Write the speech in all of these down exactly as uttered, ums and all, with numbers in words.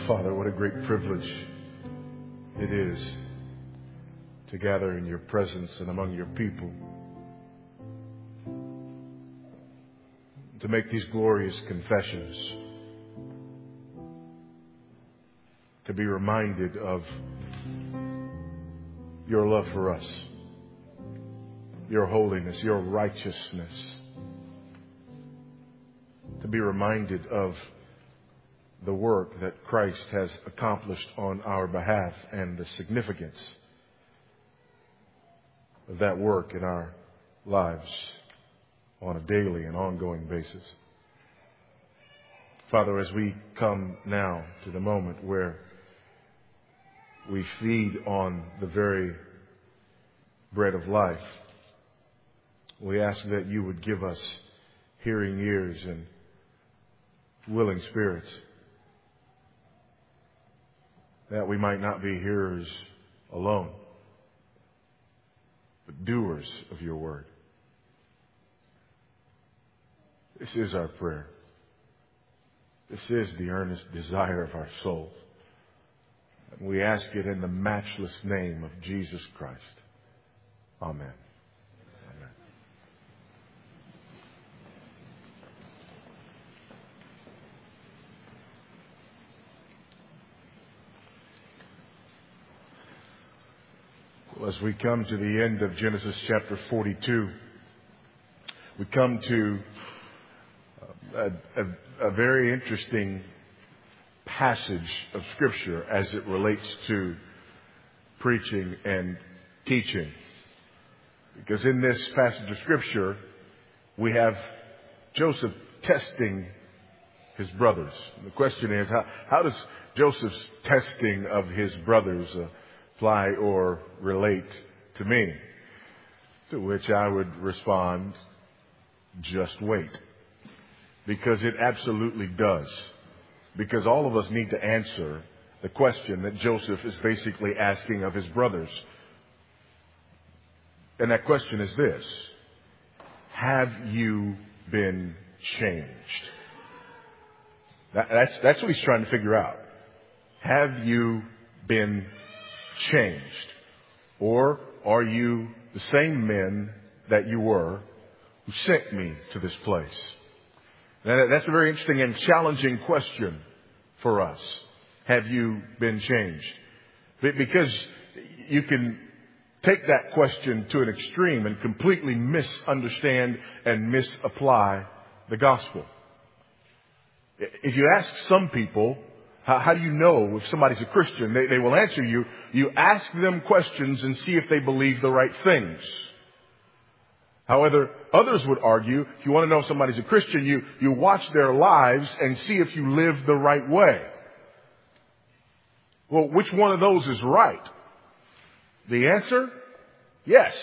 Father, what a great privilege it is to gather in your presence and among your people, to make these glorious confessions, to be reminded of your love for us, your holiness, your righteousness, to be reminded of the work that Christ has accomplished on our behalf and the significance of that work in our lives on a daily and ongoing basis. Father, as we come now to the moment where we feed on the very bread of life, we ask that you would give us hearing ears and willing spirits, that we might not be hearers alone, but doers of your word. This is our prayer. This is the earnest desire of our soul. And we ask it in the matchless name of Jesus Christ. Amen. Amen. Well, as we come to the end of Genesis chapter forty-two, we come to a, a, a very interesting passage of Scripture as it relates to preaching and teaching. Because in this passage of Scripture, we have Joseph testing his brothers. And the question is, how, how does Joseph's testing of his brothers uh, apply or relate to me? To which I would respond, just wait. Because it absolutely does. Because all of us need to answer the question that Joseph is basically asking of his brothers. And that question is this: have you been changed? That, that's, that's what he's trying to figure out. Have you been changed? Or are you the same men that you were who sent me to this place? Now, that's a very interesting and challenging question for us. Have you been changed? Because you can take that question to an extreme and completely misunderstand and misapply the gospel. If you ask some people, how, how do you know if somebody's a Christian? They, they will answer you. You ask them questions and see if they believe the right things. However, others would argue, if you want to know if somebody's a Christian, you, you watch their lives and see if you live the right way. Well, which one of those is right? The answer? Yes.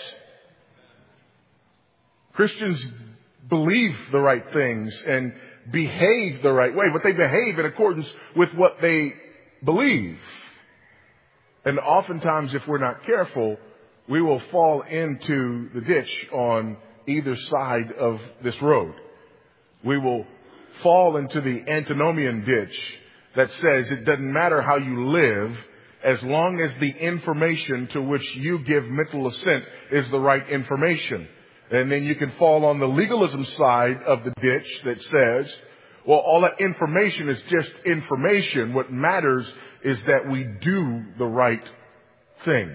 Christians believe the right things and behave the right way, but they behave in accordance with what they believe. And oftentimes, if we're not careful, we will fall into the ditch on either side of this road. We will fall into the antinomian ditch that says it doesn't matter how you live as long as the information to which you give mental assent is the right information. And then you can fall on the legalism side of the ditch that says, well, all that information is just information. What matters is that we do the right things.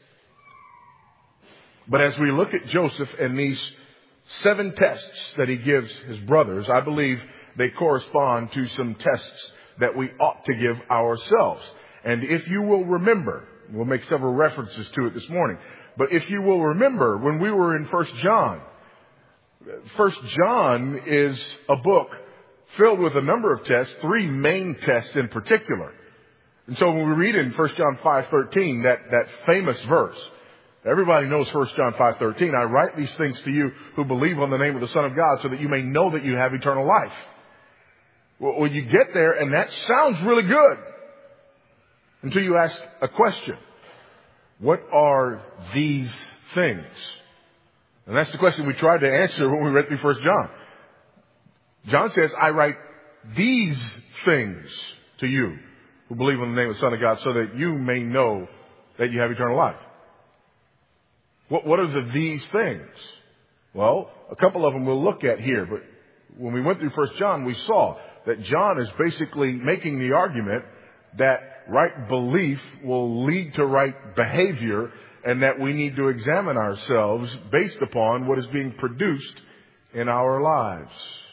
But as we look at Joseph and these seven tests that he gives his brothers, I believe they correspond to some tests that we ought to give ourselves. And if you will remember, we'll make several references to it this morning, but if you will remember when we were in First John, First John is a book filled with a number of tests, three main tests in particular. And so when we read in First John five thirteen, that, that famous verse, everybody knows First John five thirteen, I write these things to you who believe on the name of the Son of God so that you may know that you have eternal life. Well, you get there and that sounds really good until you ask a question. What are these things? And that's the question we tried to answer when we read through First John. John says, I write these things to you who believe in the name of the Son of God, so that you may know that you have eternal life. What, what are the these things? Well, a couple of them we'll look at here, but when we went through First John, we saw that John is basically making the argument that right belief will lead to right behavior, and that we need to examine ourselves based upon what is being produced in our lives.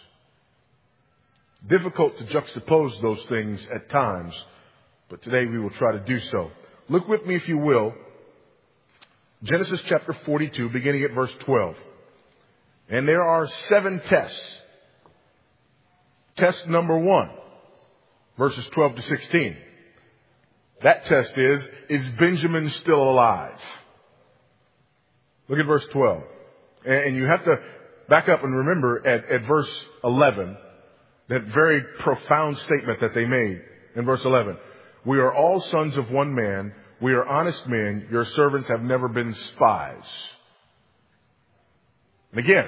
Difficult to juxtapose those things at times, but today we will try to do so. Look with me, if you will, Genesis chapter forty-two, beginning at verse twelve. And there are seven tests. Test number one, verses twelve to sixteen. That test is, is Benjamin still alive? Look at verse twelve. And you have to back up and remember at, at verse eleven, that very profound statement that they made in verse eleven. We are all sons of one man. We are honest men. Your servants have never been spies. And again,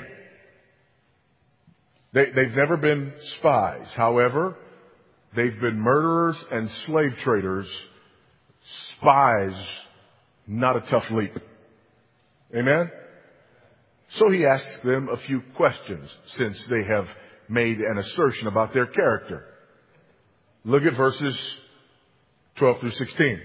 they, they've never been spies. However, they've been murderers and slave traders. Spies, not a tough leap. Amen? So he asks them a few questions since they have made an assertion about their character. Look at verses twelve through sixteen.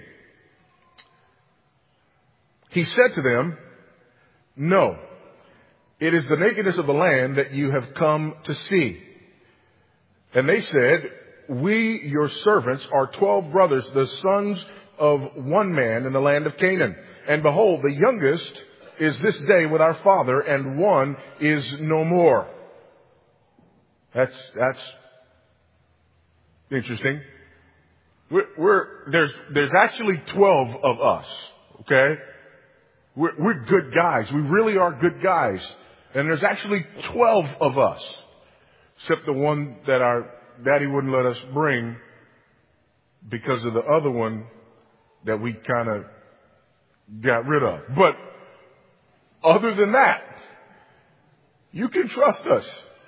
He said to them, no, it is the nakedness of the land that you have come to see. And they said, we, your servants, are twelve brothers, the sons of one man in the land of Canaan. And behold, the youngest is this day with our father, and one is no more. That's, that's interesting. We're, we're, there's, there's actually twelve of us, okay? We're, we're good guys. We really are good guys. And there's actually twelve of us, except the one that our daddy wouldn't let us bring because of the other one that we kind of got rid of. But other than that, you can trust us.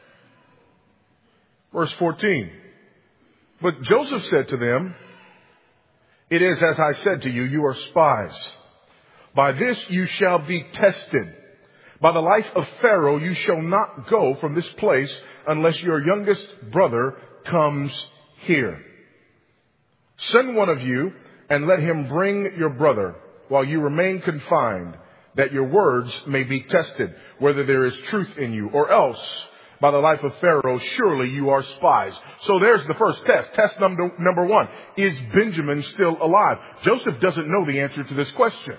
Verse fourteen. But Joseph said to them, it is as I said to you, you are spies. By this you shall be tested. By the life of Pharaoh you shall not go from this place unless your youngest brother comes here. Send one of you and let him bring your brother while you remain confined, that your words may be tested, whether there is truth in you, or else by the life of Pharaoh, surely you are spies. So there's the first test. Test number, number one. Is Benjamin still alive? Joseph doesn't know the answer to this question.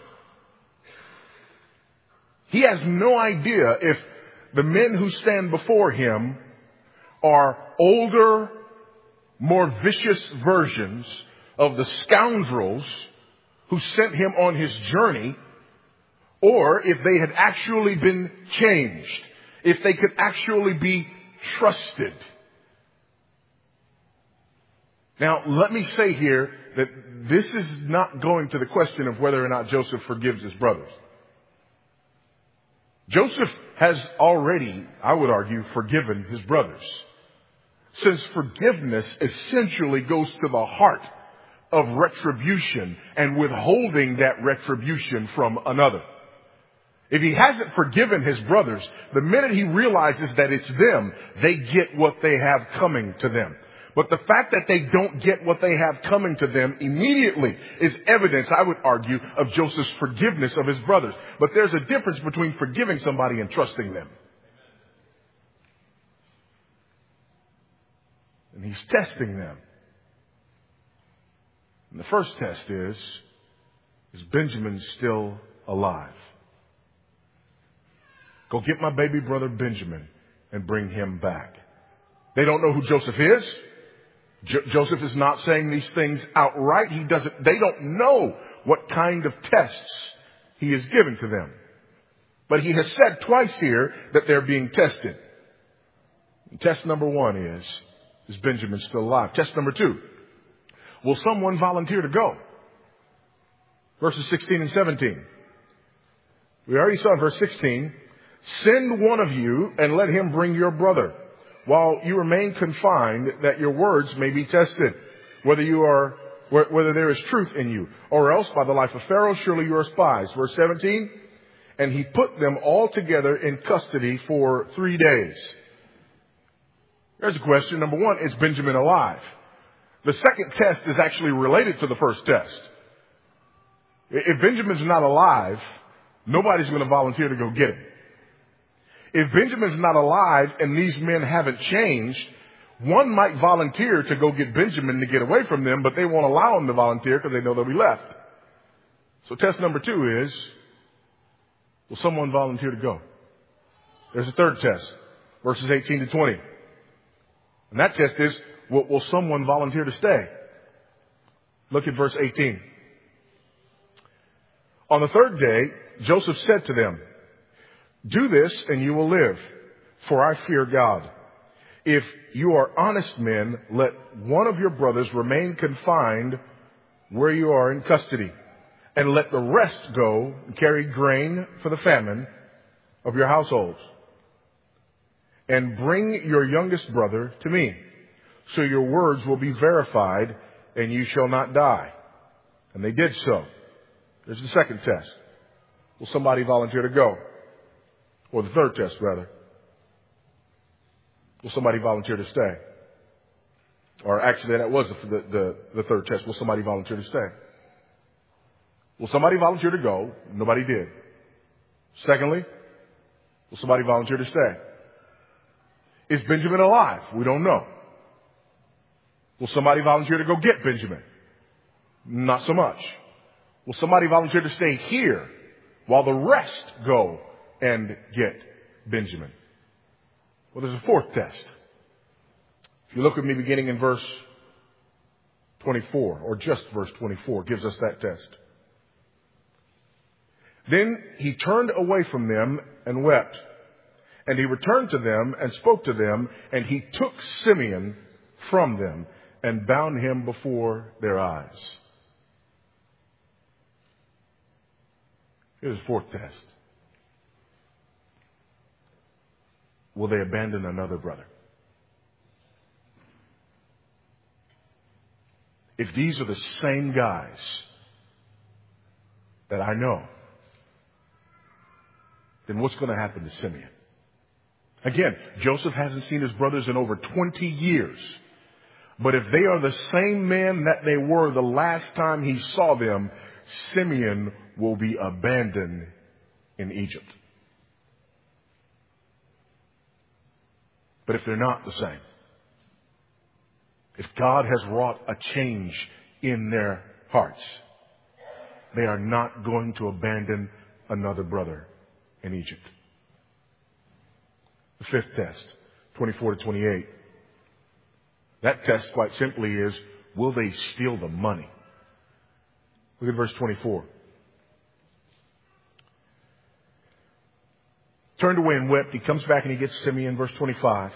He has no idea if the men who stand before him are older, more vicious versions of the scoundrels who sent him on his journey, or if they had actually been changed, if they could actually be trusted. Now, let me say here that this is not going to the question of whether or not Joseph forgives his brothers. Joseph has already, I would argue, forgiven his brothers, since forgiveness essentially goes to the heart of retribution and withholding that retribution from another. If he hasn't forgiven his brothers, the minute he realizes that it's them, they get what they have coming to them. But the fact that they don't get what they have coming to them immediately is evidence, I would argue, of Joseph's forgiveness of his brothers. But there's a difference between forgiving somebody and trusting them. And he's testing them. And the first test is, is Benjamin still alive? Go get my baby brother Benjamin and bring him back. They don't know who Joseph is. Jo- Joseph is not saying these things outright. He doesn't, they don't know what kind of tests he is giving to them. But he has said twice here that they're being tested. And test number one is, is Benjamin still alive? Test number two, will someone volunteer to go? Verses sixteen and seventeen. We already saw in verse sixteen, send one of you and let him bring your brother while you remain confined, that your words may be tested, whether you are whether there is truth in you, or else by the life of Pharaoh, surely you are spies. Verse seventeen, and he put them all together in custody for three days. There's a question. Number one, is Benjamin alive? The second test is actually related to the first test. If Benjamin's not alive, nobody's going to volunteer to go get him. If Benjamin's not alive and these men haven't changed, one might volunteer to go get Benjamin to get away from them, but they won't allow him to volunteer because they know they'll be left. So test number two is, will someone volunteer to go? There's a third test, verses eighteen to twenty. And that test is, will, will someone volunteer to stay? Look at verse eighteen. On the third day, Joseph said to them, do this and you will live, for I fear God. If you are honest men, let one of your brothers remain confined where you are in custody, and let the rest go and carry grain for the famine of your households. And bring your youngest brother to me, so your words will be verified, and you shall not die. And they did so. There's the second test. Will somebody volunteer to go? Or the third test, rather. Will somebody volunteer to stay? Or actually, that was the, the, the third test. Will somebody volunteer to stay? Will somebody volunteer to go? Nobody did. Secondly, will somebody volunteer to stay? Is Benjamin alive? We don't know. Will somebody volunteer to go get Benjamin? Not so much. Will somebody volunteer to stay here while the rest go and get Benjamin? Well, there's a fourth test. If you look with me beginning in verse twenty-four, or just verse twenty-four, gives us that test. Then he turned away from them and wept. And he returned to them and spoke to them, and he took Simeon from them and bound him before their eyes. Here's the fourth test. Will they abandon another brother? If these are the same guys that I know, then what's going to happen to Simeon? Again, Joseph hasn't seen his brothers in over twenty years. But if they are the same men that they were the last time he saw them, Simeon will be abandoned in Egypt. But if they're not the same, if God has wrought a change in their hearts, they are not going to abandon another brother in Egypt. The fifth test, twenty-four to twenty-eight. That test, quite simply, is, will they steal the money? Look at verse twenty-four. Turned away and wept. He comes back and he gets Simeon, verse twenty-five.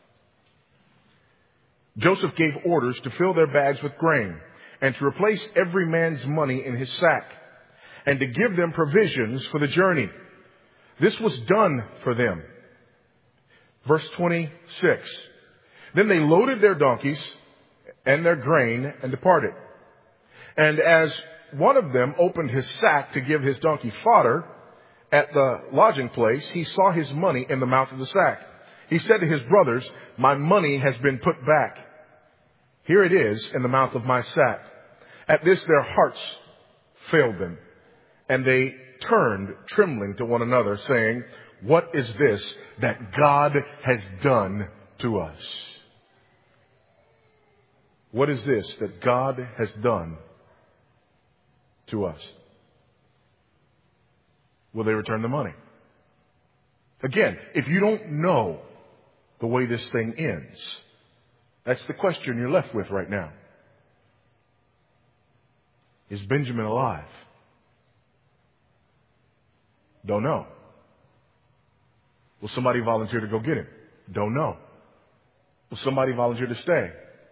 Joseph gave orders to fill their bags with grain and to replace every man's money in his sack and to give them provisions for the journey. This was done for them. Verse twenty-six. Then they loaded their donkeys and their grain and departed. And as one of them opened his sack to give his donkey fodder at the lodging place, he saw his money in the mouth of the sack. He said to his brothers, my money has been put back. Here it is in the mouth of my sack. At this their hearts failed them, and they turned trembling to one another, saying, what is this that God has done to us? What is this that God has done to us? Will they return the money? Again, if you don't know the way this thing ends, that's the question you're left with right now. Is Benjamin alive? Don't know. Will somebody volunteer to go get him? Don't know. Will somebody volunteer to stay?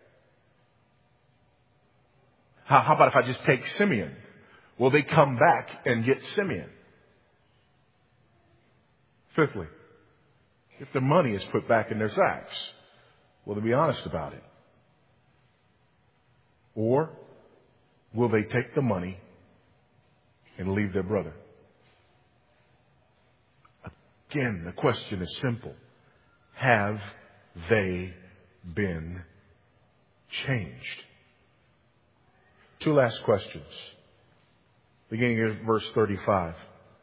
How, how about if I just take Simeon? Will they come back and get Simeon? Fifthly, if the money is put back in their sacks, will they be honest about it? Or will they take the money and leave their brother? Again, the question is simple. Have they been changed? Two last questions. Beginning at verse thirty-five.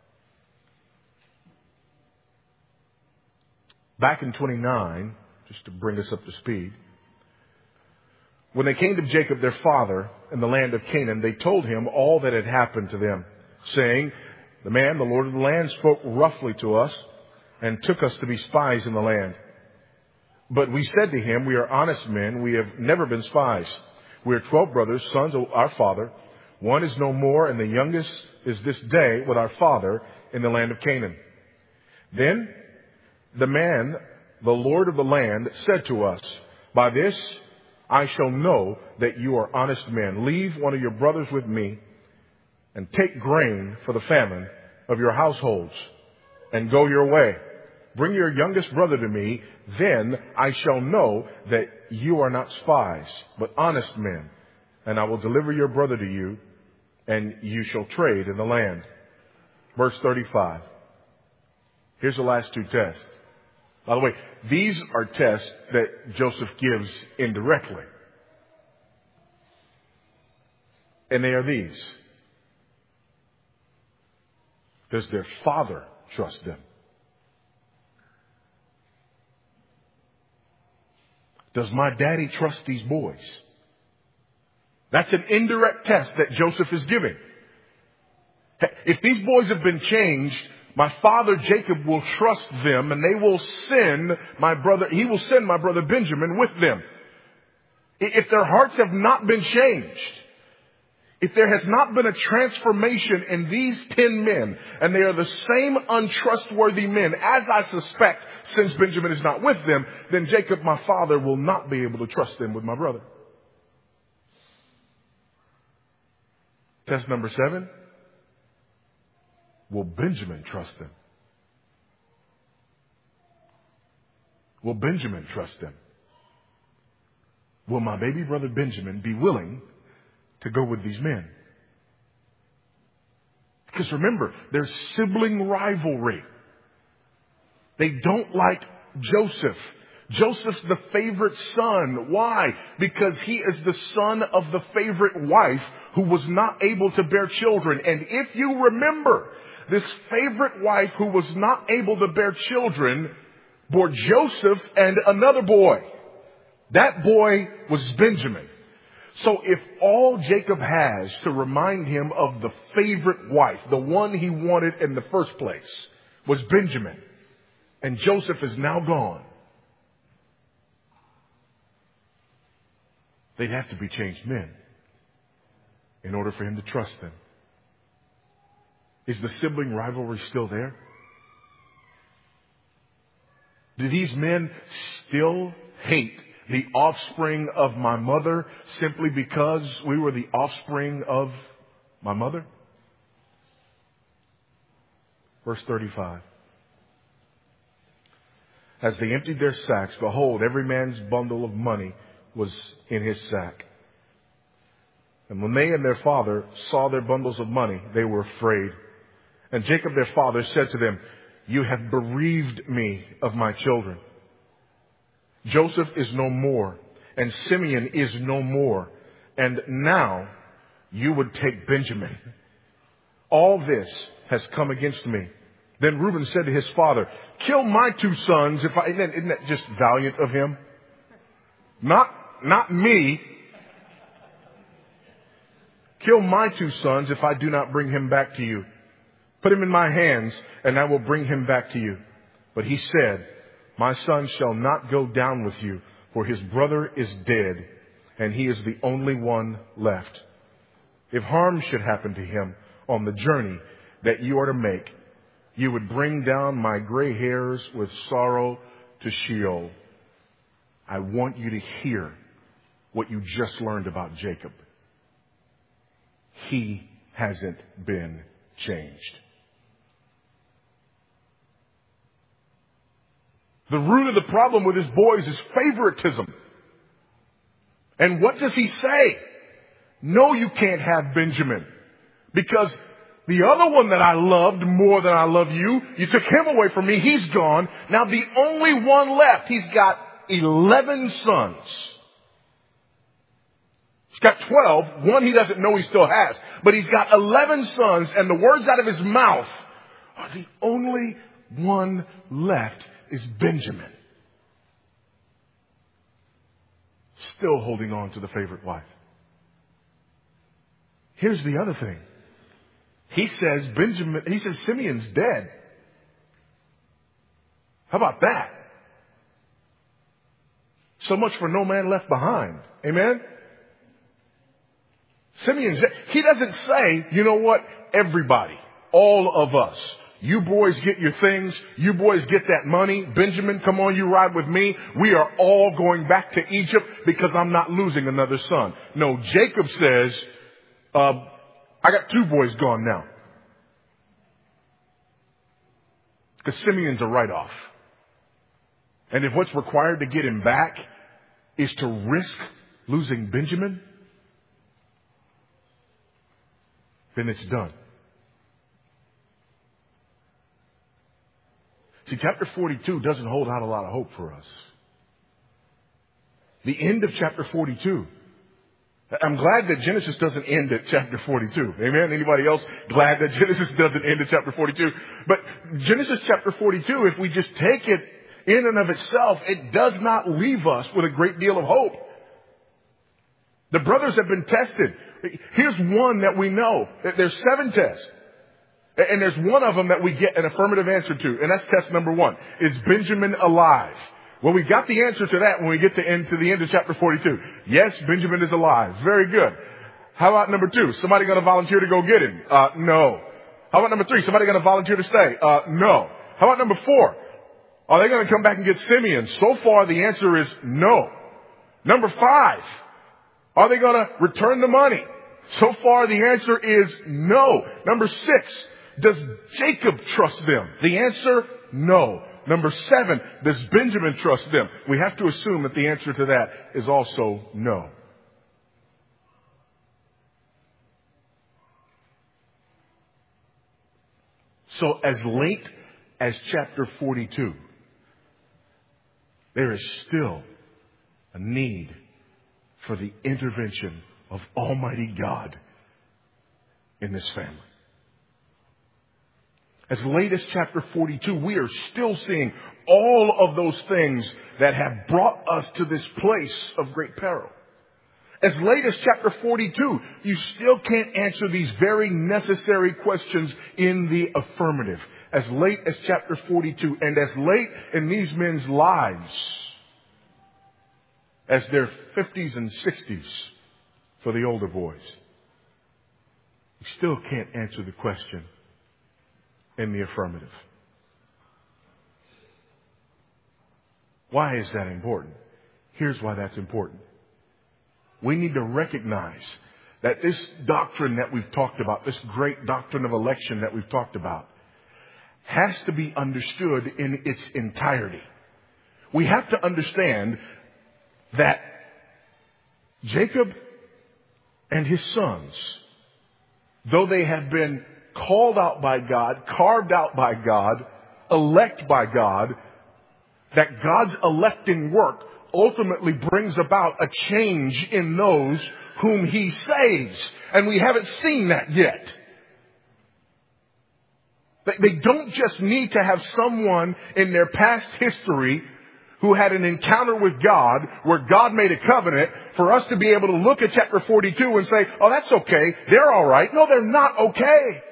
Back in twenty-nine, just to bring us up to speed, when they came to Jacob, their father, in the land of Canaan, they told him all that had happened to them, saying, the man, the Lord of the land, spoke roughly to us and took us to be spies in the land. But we said to him, we are honest men. We have never been spies. We are twelve brothers, sons of our father. One is no more, and the youngest is this day with our father in the land of Canaan. Then the man, the Lord of the land, said to us, by this I shall know that you are honest men. Leave one of your brothers with me and take grain for the famine of your households and go your way. Bring your youngest brother to me. Then I shall know that you are not spies, but honest men. And I will deliver your brother to you, and you shall trade in the land. Verse thirty-five. Here's the last two tests. By the way, these are tests that Joseph gives indirectly. And they are these. Does their father trust them? Does my daddy trust these boys? That's an indirect test that Joseph is giving. If these boys have been changed, my father Jacob will trust them, and they will send my brother, he will send my brother Benjamin with them. If their hearts have not been changed, if there has not been a transformation in these ten men, and they are the same untrustworthy men, as I suspect, since Benjamin is not with them, then Jacob, my father, will not be able to trust them with my brother. Test number seven. Will Benjamin trust them? Will Benjamin trust them? Will my baby brother Benjamin be willing to go with these men? Because remember, there's sibling rivalry. They don't like Joseph. Joseph's the favorite son. Why? Because he is the son of the favorite wife who was not able to bear children. And if you remember, this favorite wife who was not able to bear children bore Joseph and another boy. That boy was Benjamin. So if all Jacob has to remind him of the favorite wife, the one he wanted in the first place, was Benjamin, and Joseph is now gone, they'd have to be changed men in order for him to trust them. Is the sibling rivalry still there? Do these men still hate the offspring of my mother simply because we were the offspring of my mother? Verse thirty-five. As they emptied their sacks, behold, every man's bundle of money was in his sack. And when they and their father saw their bundles of money, they were afraid. And Jacob their father said to them, you have bereaved me of my children. Joseph is no more, and Simeon is no more, and now you would take Benjamin. All this has come against me. Then Reuben said to his father, kill my two sons if I... Isn't that just valiant of him? Not, not me. Kill my two sons if I do not bring him back to you. Put him in my hands, and I will bring him back to you. But he said, my son shall not go down with you, for his brother is dead, and he is the only one left. If harm should happen to him on the journey that you are to make, you would bring down my gray hairs with sorrow to Sheol. I want you to hear what you just learned about Jacob. He hasn't been changed. The root of the problem with his boys is favoritism. And what does he say? no, you can't have Benjamin, because the other one that I loved more than I love you, you took him away from me. He's gone. Now the only one left, he's got eleven sons. He's got twelve. One he doesn't know he still has. But he's got eleven sons, and the words out of his mouth are the only one left is Benjamin. Still holding on to the favorite wife. Here's the other thing. He says Benjamin, he says Simeon's dead. How about that? So much for no man left behind. Amen? Simeon's dead. He doesn't say, you know what, everybody, all of us, you boys get your things, you boys get that money, Benjamin, come on, you ride with me. We are all going back to Egypt because I'm not losing another son. No, Jacob says, uh, I got two boys gone now. Because Simeon's a write-off. And if what's required to get him back is to risk losing Benjamin, then it's done. See, chapter forty-two doesn't hold out a lot of hope for us. The end of chapter forty-two. I'm glad that Genesis doesn't end at chapter forty-two. Amen? Anybody else glad that Genesis doesn't end at chapter forty-two? But Genesis chapter forty-two, if we just take it in and of itself, it does not leave us with a great deal of hope. The brothers have been tested. Here's one that we know. There's seven tests. And there's one of them that we get an affirmative answer to. And that's test number one. Is Benjamin alive? Well, we got the answer to that when we get to, end, to the end of chapter forty-two. Yes, Benjamin is alive. Very good. How about number two? Somebody going to volunteer to go get him? Uh, no. How about number three? Somebody going to volunteer to stay? Uh, no. How about number four? Are they going to come back and get Simeon? So far, the answer is no. Number five. Are they going to return the money? So far, the answer is no. Number six. Does Jacob trust them? The answer, no. Number seven, does Benjamin trust them? We have to assume that the answer to that is also no. So as late as chapter forty-two, there is still a need for the intervention of Almighty God in this family. As late as chapter forty-two, we are still seeing all of those things that have brought us to this place of great peril. As late as chapter forty-two, you still can't answer these very necessary questions in the affirmative. As late as chapter forty-two, and as late in these men's lives as their fifties and sixties for the older boys, you still can't answer the question in the affirmative. Why is that important? Here's why that's important. We need to recognize that this doctrine that we've talked about, this great doctrine of election that we've talked about, has to be understood in its entirety. We have to understand that Jacob and his sons, though they have been called out by God, carved out by God, elect by God, that God's electing work ultimately brings about a change in those whom He saves. And we haven't seen that yet. They don't just need to have someone in their past history who had an encounter with God where God made a covenant for us to be able to look at chapter forty-two and say, oh, that's okay. They're all right. No, they're not okay.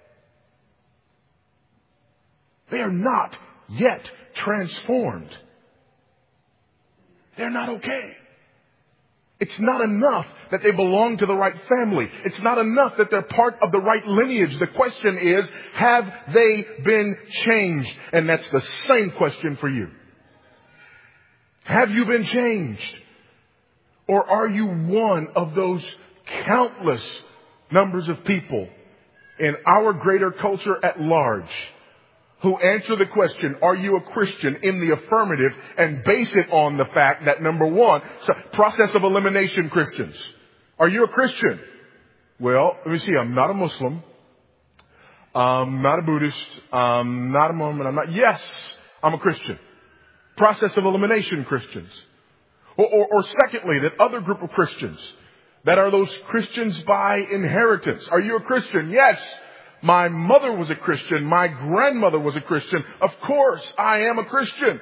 They are not yet transformed. They're not okay. It's not enough that they belong to the right family. It's not enough that they're part of the right lineage. The question is, have they been changed? And that's the same question for you. Have you been changed? Or are you one of those countless numbers of people in our greater culture at large who answer the question, are you a Christian, in the affirmative, and base it on the fact that, number one, so process of elimination Christians. Are you a Christian? Well, let me see. I'm not a Muslim. I'm not a Buddhist. I'm not a Mormon. I'm not. Yes, I'm a Christian. Process of elimination Christians. Or, or, or secondly, that other group of Christians that are those Christians by inheritance. Are you a Christian? Yes. My mother was a Christian. My grandmother was a Christian. Of course, I am a Christian.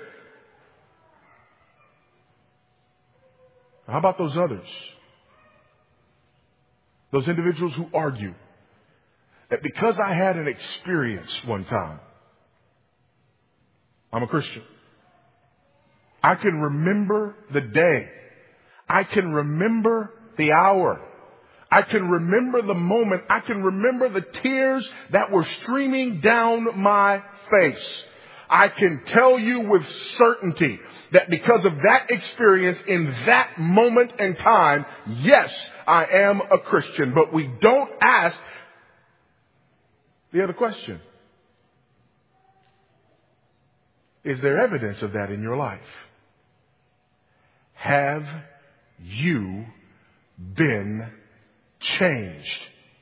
How about those others? Those individuals who argue that because I had an experience one time, I'm a Christian. I can remember the day. I can remember the hour. I can remember the moment. I can remember the tears that were streaming down my face. I can tell you with certainty that because of that experience in that moment in time, yes, I am a Christian. But we don't ask the other question. Is there evidence of that in your life? Have you been changed?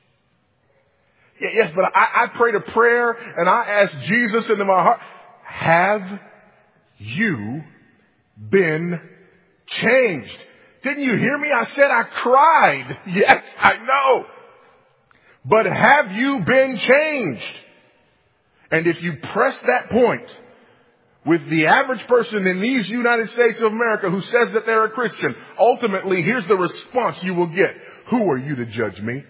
Yes, but I, I prayed a prayer and I asked Jesus into my heart. Have you been changed? Didn't you hear me? I said I cried. Yes, I know. But have you been changed? And if you press that point with the average person in these United States of America who says that they're a Christian, ultimately, here's the response you will get. Who are you to judge me?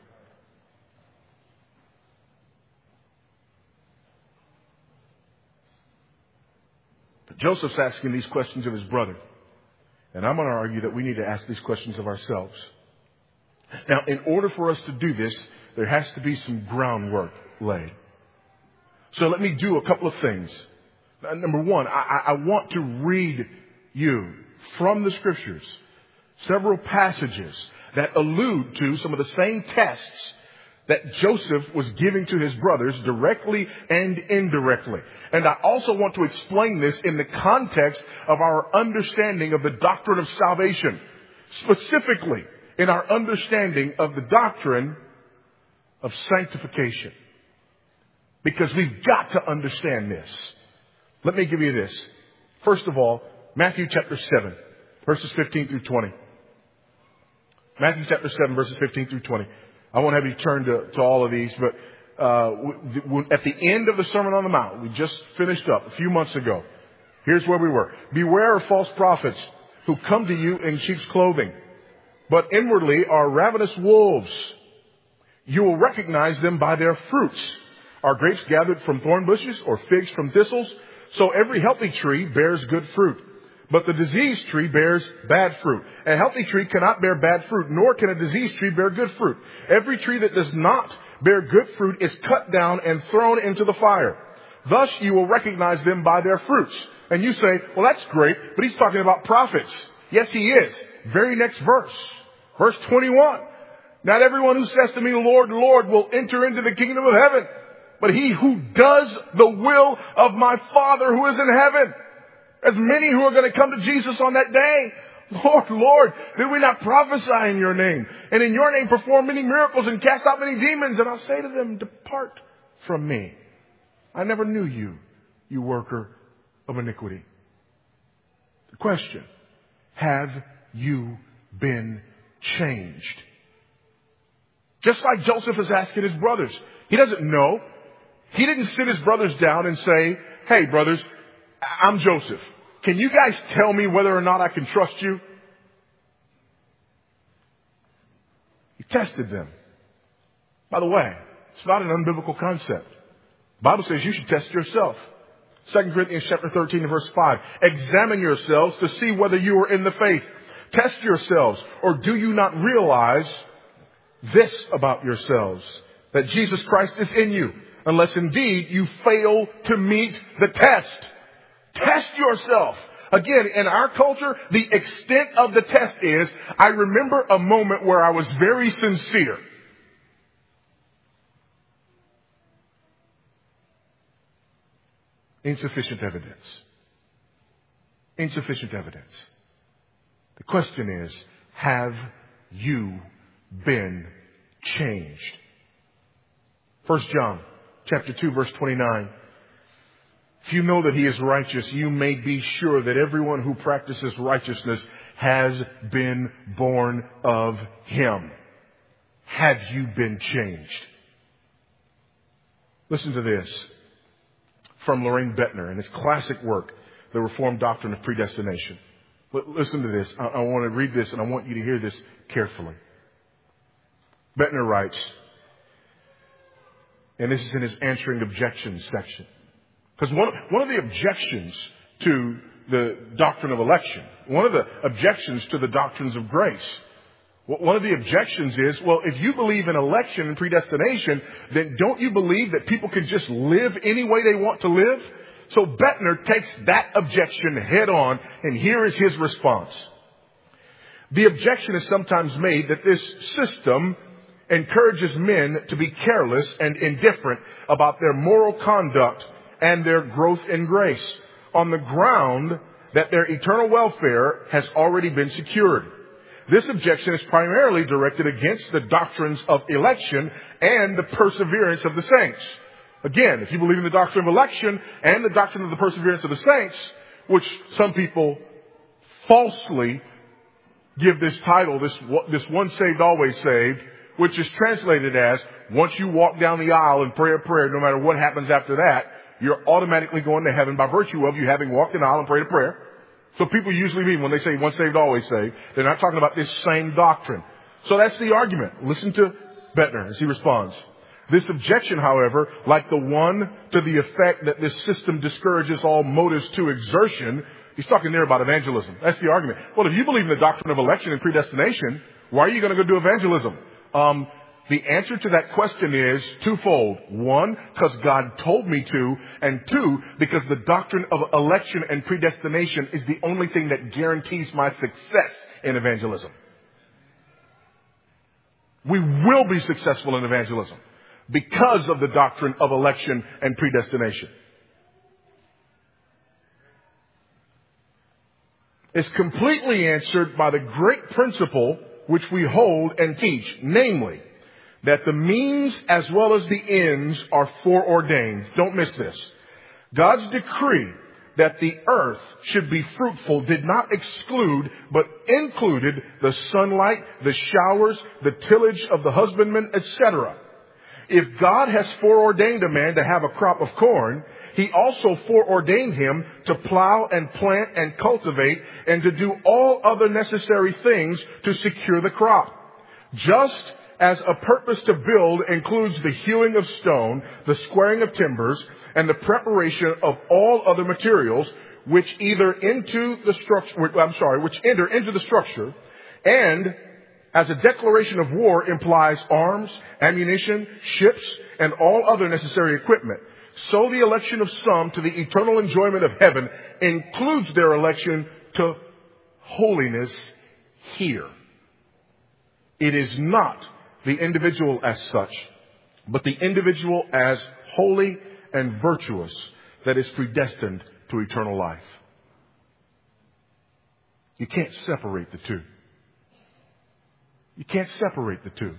But Joseph's asking these questions of his brother. And I'm going to argue that we need to ask these questions of ourselves. Now, in order for us to do this, there has to be some groundwork laid. So let me do a couple of things. Number one, I, I want to read you from the Scriptures several passages that allude to some of the same tests that Joseph was giving to his brothers directly and indirectly. And I also want to explain this in the context of our understanding of the doctrine of salvation, specifically in our understanding of the doctrine of sanctification. Because we've got to understand this. Let me give you this. First of all, Matthew chapter seven, verses fifteen through twenty. Matthew chapter seven, verses fifteen through twenty. I won't have you turn to, to all of these, but uh, at the end of the Sermon on the Mount, we just finished up a few months ago. Here's where we were. Beware of false prophets who come to you in sheep's clothing, but inwardly are ravenous wolves. You will recognize them by their fruits. Are grapes gathered from thorn bushes or figs from thistles? So every healthy tree bears good fruit, but the diseased tree bears bad fruit. A healthy tree cannot bear bad fruit, nor can a diseased tree bear good fruit. Every tree that does not bear good fruit is cut down and thrown into the fire. Thus you will recognize them by their fruits. And you say, well, that's great, but he's talking about prophets. Yes, he is. Very next verse. Verse twenty-one. Not everyone who says to me, Lord, Lord, will enter into the kingdom of heaven, but he who does the will of my Father who is in heaven. There's many who are going to come to Jesus on that day. Lord, Lord, did we not prophesy in your name? And in your name perform many miracles and cast out many demons? And I'll say to them, depart from me. I never knew you, you worker of iniquity. The question, have you been changed? Just like Joseph is asking his brothers. He doesn't know. He didn't sit his brothers down and say, hey, brothers, I'm Joseph. Can you guys tell me whether or not I can trust you? He tested them. By the way, it's not an unbiblical concept. The Bible says you should test yourself. Second Corinthians chapter thirteen and verse five. Examine yourselves to see whether you are in the faith. Test yourselves, or do you not realize this about yourselves, that Jesus Christ is in you, unless indeed you fail to meet the test. Test yourself. Again, in our culture, the extent of the test is, I remember a moment where I was very sincere. Insufficient evidence. Insufficient evidence. The question is, have you been changed. First John chapter two, verse twenty-nine. If you know that he is righteous, you may be sure that everyone who practices righteousness has been born of him. Have you been changed? Listen to this from Loraine Boettner in his classic work, The Reformed Doctrine of Predestination. Listen to this. I, I want to read this and I want you to hear this carefully. Boettner writes, and this is in his answering objections section. Because one, one of the objections to the doctrine of election, one of the objections to the doctrines of grace, one of the objections is, well, if you believe in election and predestination, then don't you believe that people can just live any way they want to live? So Boettner takes that objection head on, and here is his response. The objection is sometimes made that this system encourages men to be careless and indifferent about their moral conduct and their growth in grace on the ground that their eternal welfare has already been secured. This objection is primarily directed against the doctrines of election and the perseverance of the saints. Again, if you believe in the doctrine of election and the doctrine of the perseverance of the saints, which some people falsely give this title, this, this once saved, always saved, which is translated as, once you walk down the aisle and pray a prayer, no matter what happens after that, you're automatically going to heaven by virtue of you having walked an aisle and prayed a prayer. So people usually mean when they say once saved, always saved, they're not talking about this same doctrine. So that's the argument. Listen to Boettner as he responds. This objection, however, like the one to the effect that this system discourages all motives to exertion, he's talking there about evangelism. That's the argument. Well, if you believe in the doctrine of election and predestination, why are you going to go do evangelism? Um, the answer to that question is twofold. One, because God told me to, and two, because the doctrine of election and predestination is the only thing that guarantees my success in evangelism. We will be successful in evangelism because of the doctrine of election and predestination. It's completely answered by the great principle which we hold and teach, namely, that the means as well as the ends are foreordained. Don't miss this. God's decree that the earth should be fruitful did not exclude, but included the sunlight, the showers, the tillage of the husbandman, et cetera. If God has foreordained a man to have a crop of corn, he also foreordained him to plow and plant and cultivate and to do all other necessary things to secure the crop. Just as a purpose to build includes the hewing of stone, the squaring of timbers, and the preparation of all other materials, which either into the structure, I'm sorry, which enter into the structure, and as a declaration of war implies arms, ammunition, ships, and all other necessary equipment, so the election of some to the eternal enjoyment of heaven includes their election to holiness here. It is not the individual as such, but the individual as holy and virtuous that is predestined to eternal life. You can't separate the two. You can't separate the two.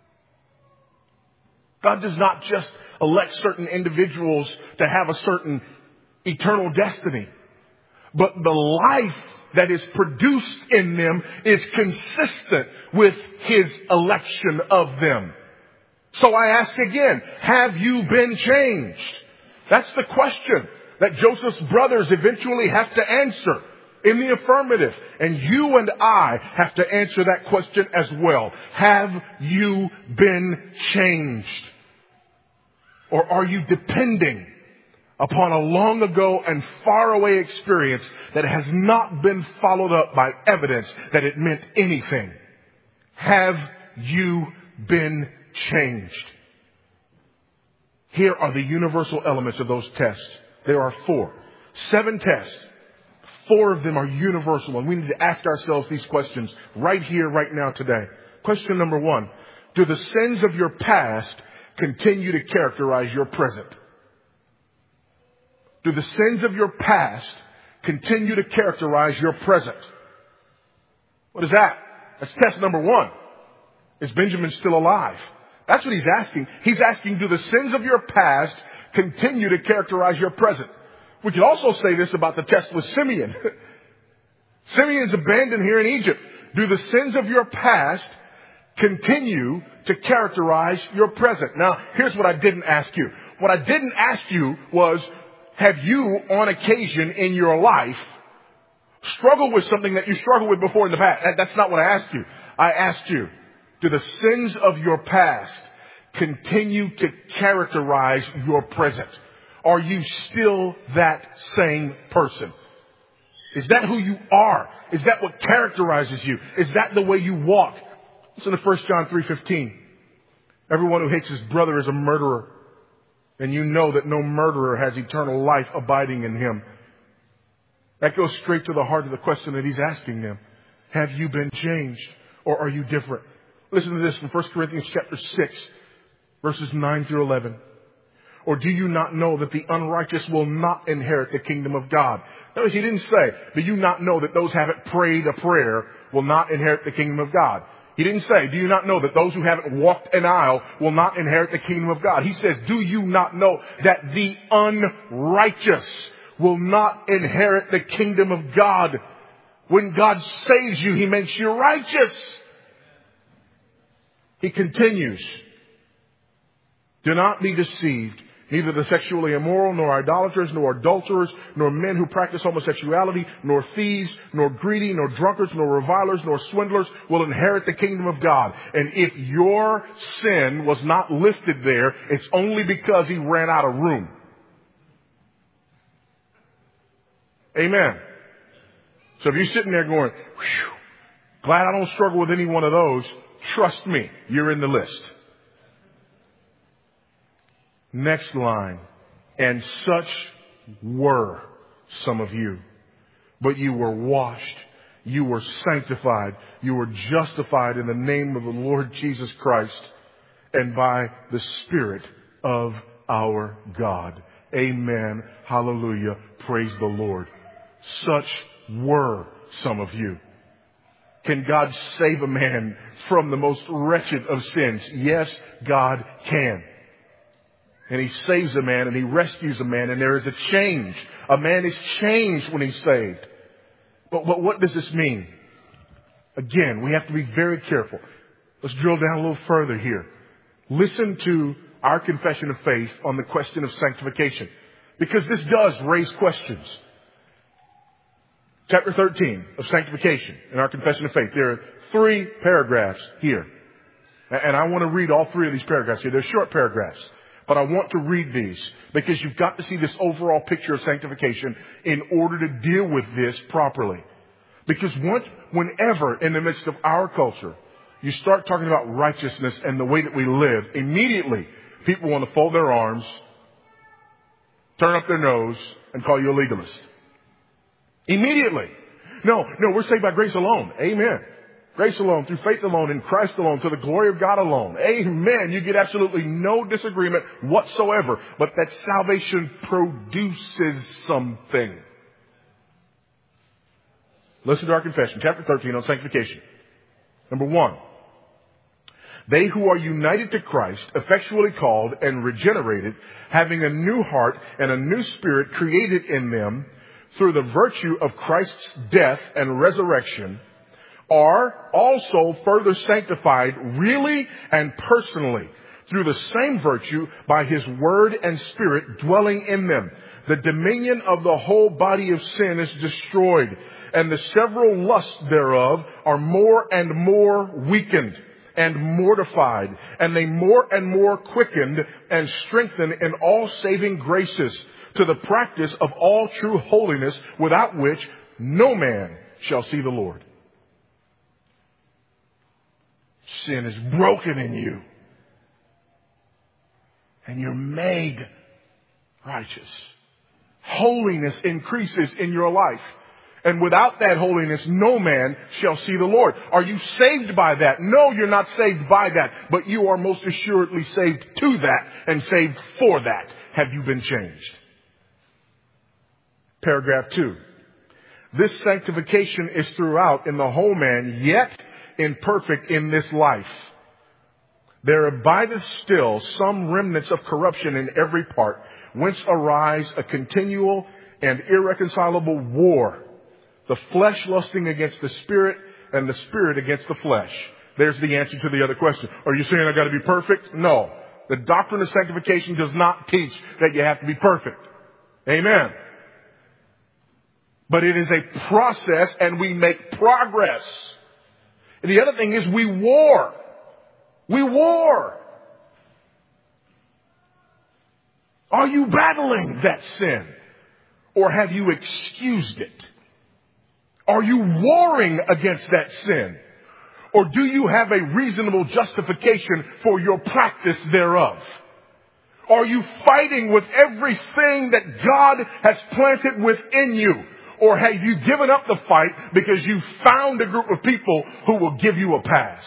God does not just elect certain individuals to have a certain eternal destiny, but the life that is produced in them is consistent with his election of them. So I ask again, have you been changed? That's the question that Joseph's brothers eventually have to answer in the affirmative. And you and I have to answer that question as well. Have you been changed? Or are you depending upon a long ago and far away experience that has not been followed up by evidence that it meant anything? Have you been changed? Here are the universal elements of those tests. There are four. Seven tests. Four of them are universal, and we need to ask ourselves these questions right here, right now, today. Question number one. Do the sins of your past continue to characterize your present? Do the sins of your past continue to characterize your present? What is that? That's test number one. Is Benjamin still alive? That's what he's asking. He's asking, do the sins of your past continue to characterize your present? We could also say this about the test with Simeon. Simeon's abandoned here in Egypt. Do the sins of your past continue to characterize your present? Now, here's what I didn't ask you. What I didn't ask you was, have you on occasion in your life struggled with something that you struggled with before in the past? That's not what I asked you. I asked you, do the sins of your past continue to characterize your present? Are you still that same person? Is that who you are? Is that what characterizes you? Is that the way you walk? Listen to First John three fifteen. Everyone who hates his brother is a murderer, and you know that no murderer has eternal life abiding in him. That goes straight to the heart of the question that he's asking them. Have you been changed, or are you different? Listen to this from First Corinthians chapter six, verses nine through eleven. Or do you not know that the unrighteous will not inherit the kingdom of God? Notice he didn't say, do you not know that those who haven't prayed a prayer will not inherit the kingdom of God? He didn't say, do you not know that those who haven't walked an aisle will not inherit the kingdom of God? He says, do you not know that the unrighteous will not inherit the kingdom of God? When God saves you, he makes you righteous. He continues, do not be deceived. Neither the sexually immoral, nor idolaters, nor adulterers, nor men who practice homosexuality, nor thieves, nor greedy, nor drunkards, nor revilers, nor swindlers will inherit the kingdom of God. And if your sin was not listed there, it's only because he ran out of room. Amen. So if you're sitting there going, whew, glad I don't struggle with any one of those, trust me, you're in the list. Next line. And such were some of you. But you were washed. You were sanctified. You were justified in the name of the Lord Jesus Christ and by the Spirit of our God. Amen. Hallelujah. Praise the Lord. Such were some of you. Can God save a man from the most wretched of sins? Yes, God can. And he saves a man and he rescues a man, and there is a change. A man is changed when he's saved. But, but what does this mean? Again, we have to be very careful. Let's drill down a little further here. Listen to our confession of faith on the question of sanctification, because this does raise questions. Chapter thirteen of sanctification in our confession of faith. There are three paragraphs here. And I want to read all three of these paragraphs here. They're short paragraphs. But I want to read these because you've got to see this overall picture of sanctification in order to deal with this properly. Because once, whenever in the midst of our culture, you start talking about righteousness and the way that we live, immediately people want to fold their arms, turn up their nose, and call you a legalist. Immediately. No, no, we're saved by grace alone. Amen. Grace alone, through faith alone, in Christ alone, to the glory of God alone. Amen. You get absolutely no disagreement whatsoever. But that salvation produces something. Listen to our confession, chapter thirteen on sanctification. Number one. They who are united to Christ, effectually called and regenerated, having a new heart and a new spirit created in them through the virtue of Christ's death and resurrection, are also further sanctified really and personally through the same virtue by his word and spirit dwelling in them. The dominion of the whole body of sin is destroyed, and the several lusts thereof are more and more weakened and mortified, and they more and more quickened and strengthened in all saving graces, to the practice of all true holiness, without which no man shall see the Lord. Sin is broken in you, and you're made righteous. Holiness increases in your life. And without that holiness, no man shall see the Lord. Are you saved by that? No, you're not saved by that. But you are most assuredly saved to that and saved for that. Have you been changed? Paragraph two. This sanctification is throughout in the whole man, yet imperfect in this life. there abideth still some remnants of corruption in every part, whence arise a continual and irreconcilable war, the flesh lusting against the spirit, and the spirit against the flesh. There's the answer to the other question. Are you saying I got to be perfect? No. The doctrine of sanctification does not teach that you have to be perfect. Amen. But it is a process, and we make progress. And the other thing is we war. We war. Are you battling that sin? Or have you excused it? Are you warring against that sin? Or do you have a reasonable justification for your practice thereof? Are you fighting with everything that God has planted within you? Or have you given up the fight because you found a group of people who will give you a pass?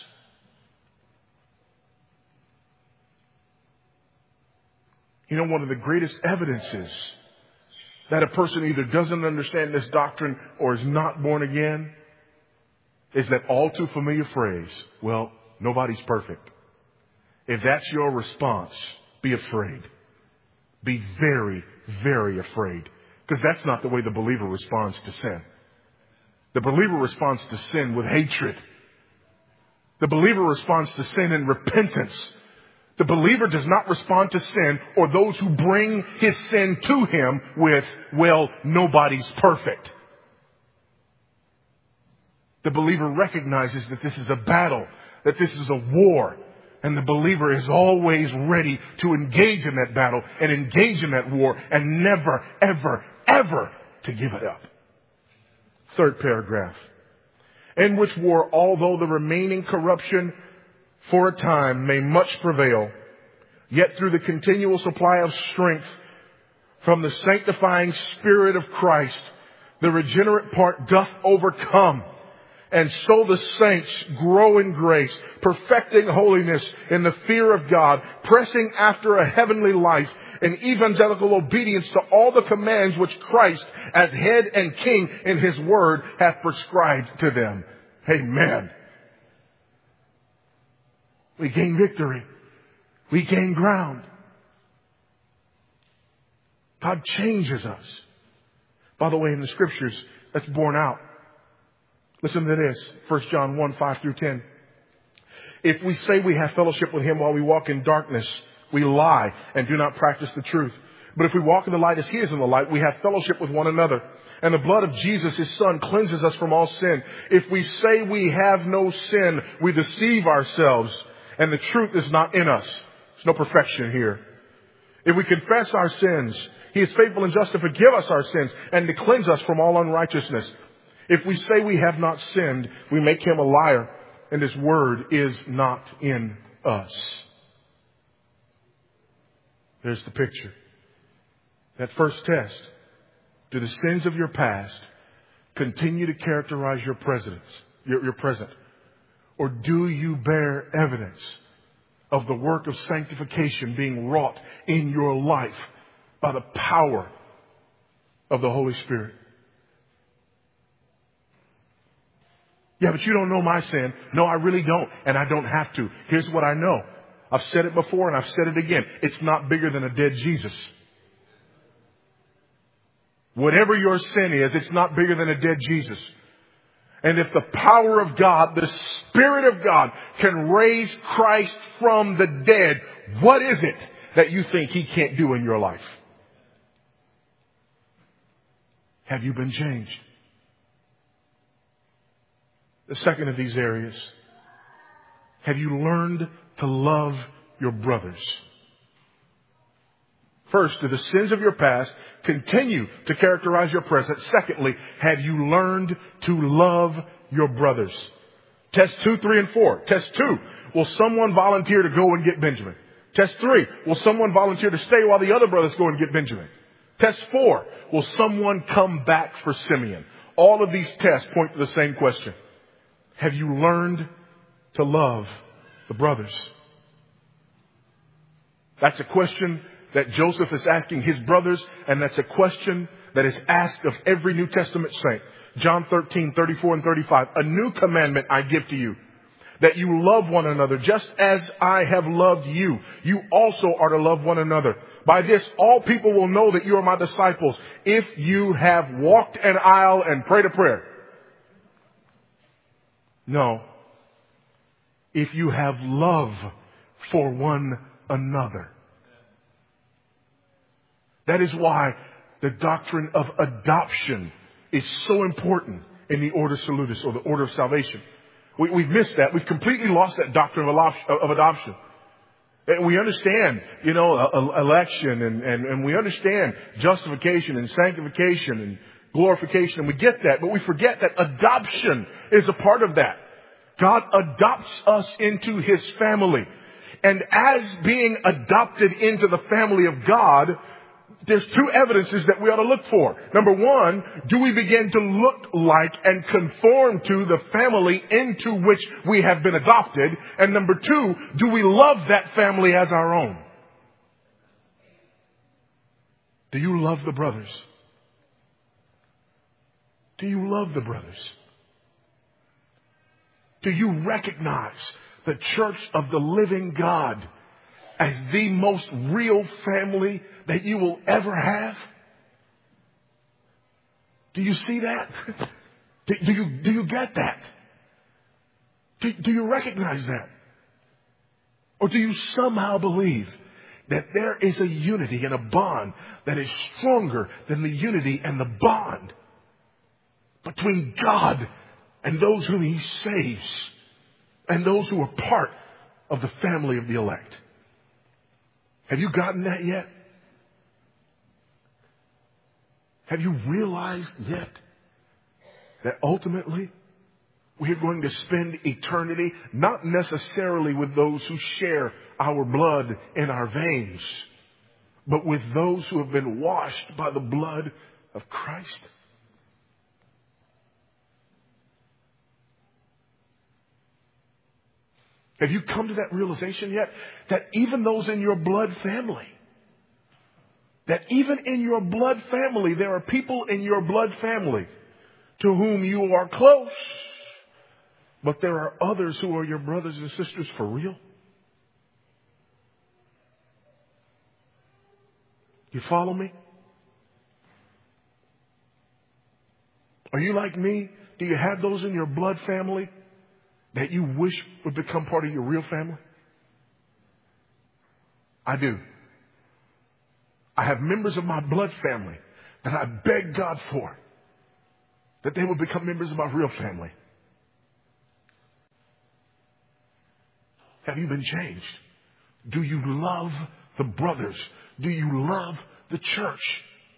You know, one of the greatest evidences that a person either doesn't understand this doctrine or is not born again is that all too familiar phrase, well, nobody's perfect. If that's your response, be afraid. Be very, very afraid. Because that's not the way the believer responds to sin. The believer responds to sin with hatred. The believer responds to sin in repentance. The believer does not respond to sin or those who bring his sin to him with, well, nobody's perfect. The believer recognizes that this is a battle, that this is a war, and the believer is always ready to engage in that battle and engage in that war and never, ever, ever to give it up. Third paragraph. In which war, although the remaining corruption for a time may much prevail, yet through the continual supply of strength from the sanctifying Spirit of Christ, the regenerate part doth overcome. And so the saints grow in grace, perfecting holiness in the fear of God, pressing after a heavenly life, and evangelical obedience to all the commands which Christ, as head and king in his word, hath prescribed to them. Amen. We gain victory. We gain ground. God changes us. By the way, in the scriptures, that's borne out. Listen to this, First John one, five through ten. If we say we have fellowship with him while we walk in darkness, we lie and do not practice the truth. But if we walk in the light as he is in the light, we have fellowship with one another. And the blood of Jesus, his son, cleanses us from all sin. If we say we have no sin, we deceive ourselves, and the truth is not in us. There's no perfection here. If we confess our sins, he is faithful and just to forgive us our sins and to cleanse us from all unrighteousness. If we say we have not sinned, we make him a liar, and his word is not in us. There's the picture. That first test. Do the sins of your past continue to characterize your presence, your, your present? Or do you bear evidence of the work of sanctification being wrought in your life by the power of the Holy Spirit? Yeah, but you don't know my sin. No, I really don't. And I don't have to. Here's what I know. I've said it before and I've said it again. It's not bigger than a dead Jesus. Whatever your sin is, it's not bigger than a dead Jesus. And if the power of God, the Spirit of God, can raise Christ from the dead, what is it that you think he can't do in your life? Have you been changed? The second of these areas, have you learned to love your brothers? First, do the sins of your past continue to characterize your present? Secondly, have you learned to love your brothers? Test two, three, and four. Test two, will someone volunteer to go and get Benjamin? Test three, will someone volunteer to stay while the other brothers go and get Benjamin? Test four, will someone come back for Simeon? All of these tests point to the same question. Have you learned to love the brothers? That's a question that Joseph is asking his brothers, and that's a question that is asked of every New Testament saint. John thirteen, thirty-four and thirty-five. A new commandment I give to you, that you love one another just as I have loved you. You also are to love one another. By this, all people will know that you are my disciples if you have walked an aisle and prayed a prayer. No. If you have love for one another. That is why the doctrine of adoption is so important in the Ordo Salutis, or the order of salvation. We, we've missed that. We've completely lost that doctrine of adoption. Of adoption. And we understand, you know, election and, and, and we understand justification and sanctification and glorification, and we get that, but we forget that adoption is a part of that. God adopts us into His family. And as being adopted into the family of God, there's two evidences that we ought to look for. Number one, do we begin to look like and conform to the family into which we have been adopted? And number two, do we love that family as our own? Do you love the brothers? Do you love the brothers? Do you recognize the church of the living God as the most real family that you will ever have? Do you see that? Do, do you, do you get that? Do, do you recognize that? Or do you somehow believe that there is a unity and a bond that is stronger than the unity and the bond between God and those whom He saves and those who are part of the family of the elect? Have you gotten that yet? Have you realized yet that ultimately we are going to spend eternity not necessarily with those who share our blood in our veins, but with those who have been washed by the blood of Christ? Have you come to that realization yet? That even those in your blood family, that even in your blood family, there are people in your blood family to whom you are close, but there are others who are your brothers and sisters for real? You follow me? Are you like me? Do you have those in your blood family that you wish would become part of your real family? I do. I have members of my blood family that I beg God for, that they will become members of my real family. Have you been changed? Do you love the brothers? Do you love the church?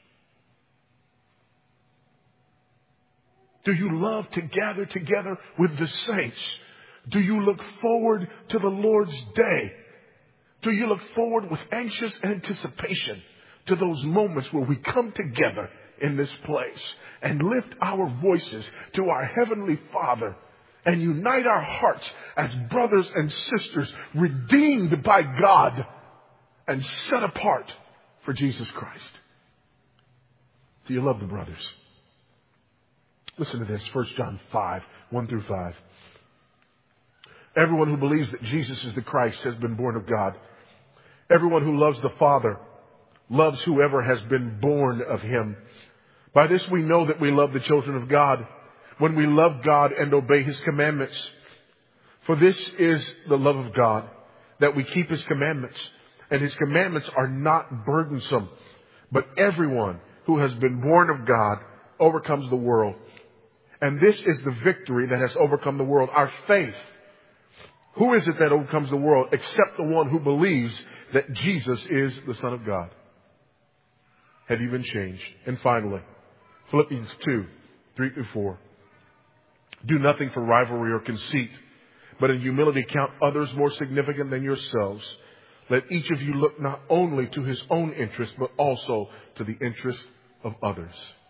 Do you love to gather together with the saints? Do you look forward to the Lord's day? Do you look forward with anxious anticipation to those moments where we come together in this place and lift our voices to our Heavenly Father and unite our hearts as brothers and sisters redeemed by God and set apart for Jesus Christ? Do you love the brothers? Listen to this, First John five, one through five. Everyone who believes that Jesus is the Christ has been born of God. Everyone who loves the Father loves whoever has been born of Him. By this we know that we love the children of God, when we love God and obey His commandments. For this is the love of God, that we keep His commandments, and His commandments are not burdensome. But everyone who has been born of God overcomes the world. And this is the victory that has overcome the world, our faith. Who is it that overcomes the world except the one who believes that Jesus is the Son of God? Have you been changed? And finally, Philippians two, three through four. Do nothing for rivalry or conceit, but in humility count others more significant than yourselves. Let each of you look not only to his own interest, but also to the interest of others.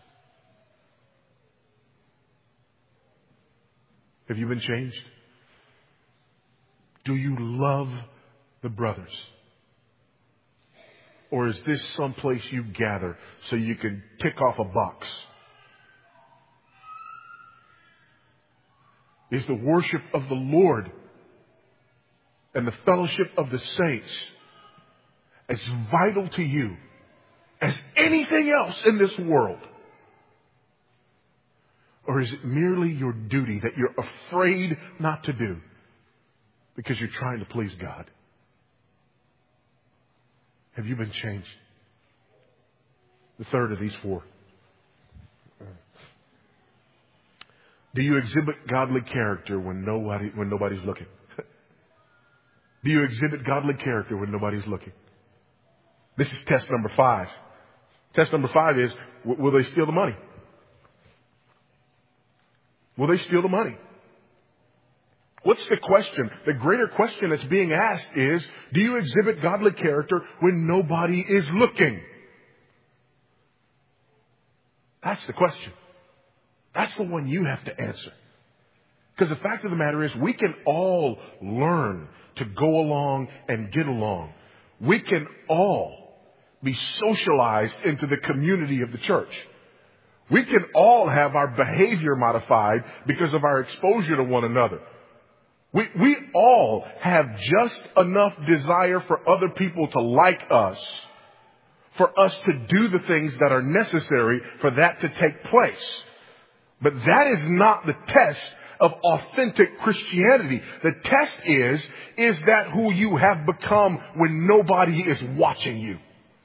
Have you been changed? Do you love the brothers? Or is this someplace you gather so you can tick off a box? Is the worship of the Lord and the fellowship of the saints as vital to you as anything else in this world? Or is it merely your duty that you're afraid not to do because you're trying to please God? Have you been changed? The third of these four. Do you exhibit godly character when nobody when nobody's looking? Do you exhibit godly character when nobody's looking? This is test number five. Test number five is, will they steal the money? Will they steal the money? What's the question? The greater question that's being asked is, do you exhibit godly character when nobody is looking? That's the question. That's the one you have to answer. Because the fact of the matter is, we can all learn to go along and get along. We can all be socialized into the community of the church. We can all have our behavior modified because of our exposure to one another. We, we all have just enough desire for other people to like us, for us to do the things that are necessary for that to take place. But that is not the test of authentic Christianity. The test is, is that who you have become when nobody is watching you?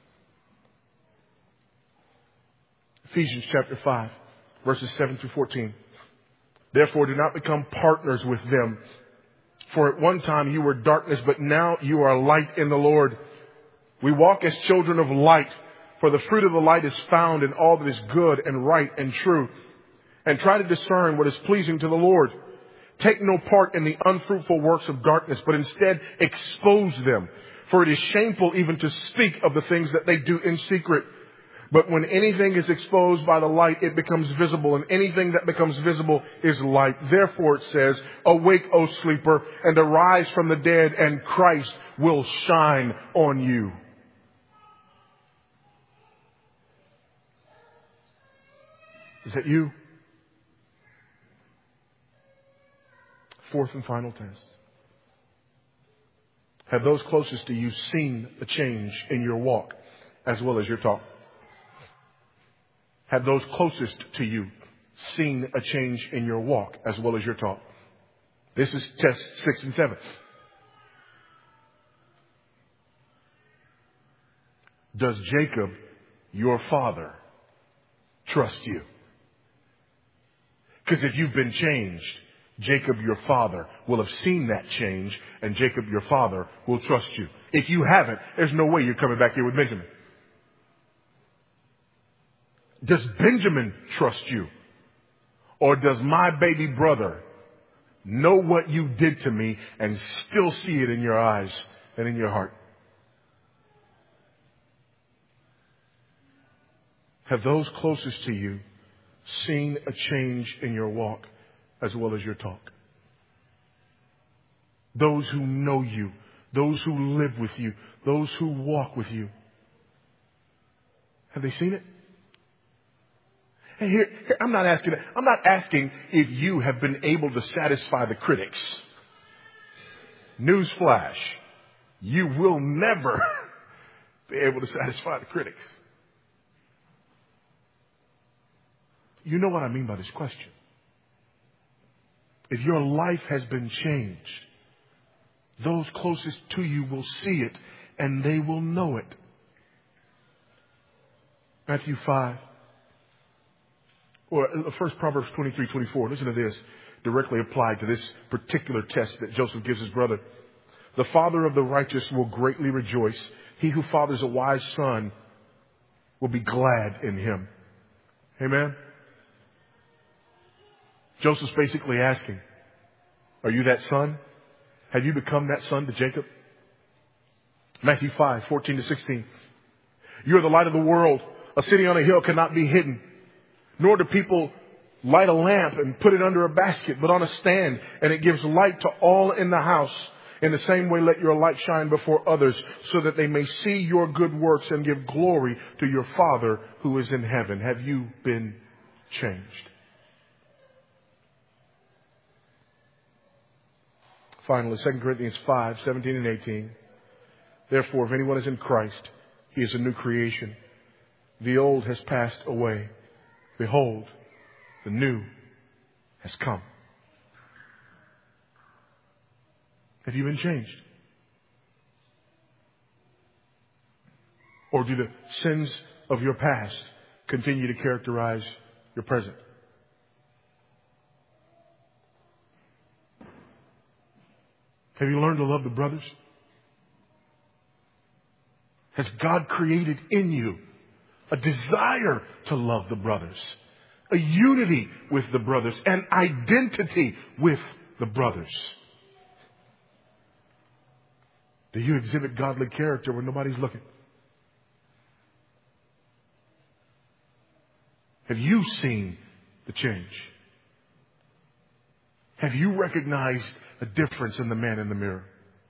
Ephesians chapter five, verses seven through fourteen. Therefore, do not become partners with them. For at one time you were darkness, but now you are light in the Lord. We walk as children of light, for the fruit of the light is found in all that is good and right and true. And try to discern what is pleasing to the Lord. Take no part in the unfruitful works of darkness, but instead expose them. For it is shameful even to speak of the things that they do in secret. But when anything is exposed by the light, it becomes visible, and anything that becomes visible is light. Therefore it says, awake, O sleeper, and arise from the dead, and Christ will shine on you. Is that you? Fourth and final test. Have those closest to you seen a change in your walk as well as your talk? Have those closest to you seen a change in your walk as well as your talk? This is test six and seven. Does Jacob, your father, trust you? Because if you've been changed, Jacob, your father, will have seen that change, and Jacob, your father, will trust you. If you haven't, there's no way you're coming back here with Benjamin. Does Benjamin trust you? Or does my baby brother know what you did to me and still see it in your eyes and in your heart? Have those closest to you seen a change in your walk as well as your talk? Those who know you, those who live with you, those who walk with you. Have they seen it? And here, here, I'm not asking, I'm not asking if you have been able to satisfy the critics. Newsflash, you will never be able to satisfy the critics. You know what I mean by this question. If your life has been changed, those closest to you will see it and they will know it. Matthew five. Or first Proverbs twenty-three, twenty-four. Listen to this, directly applied to this particular test that Joseph gives his brother. The father of the righteous will greatly rejoice. He who fathers a wise son will be glad in him. Amen. Joseph's basically asking, are you that son? Have you become that son to Jacob? Matthew five, fourteen to sixteen. You are the light of the world. A city on a hill cannot be hidden. Nor do people light a lamp and put it under a basket, but on a stand, and it gives light to all in the house. In the same way, let your light shine before others, so that they may see your good works and give glory to your Father who is in heaven. Have you been changed? Finally, Second Corinthians five, seventeen and eighteen. Therefore, if anyone is in Christ, he is a new creation. The old has passed away. Behold, the new has come. Have you been changed? Or do the sins of your past continue to characterize your present? Have you learned to love the brothers? Has God created in you a desire to love the brothers, a unity with the brothers, an identity with the brothers? Do you exhibit godly character when nobody's looking? Have you seen the change? Have you recognized a difference in the man in the mirror?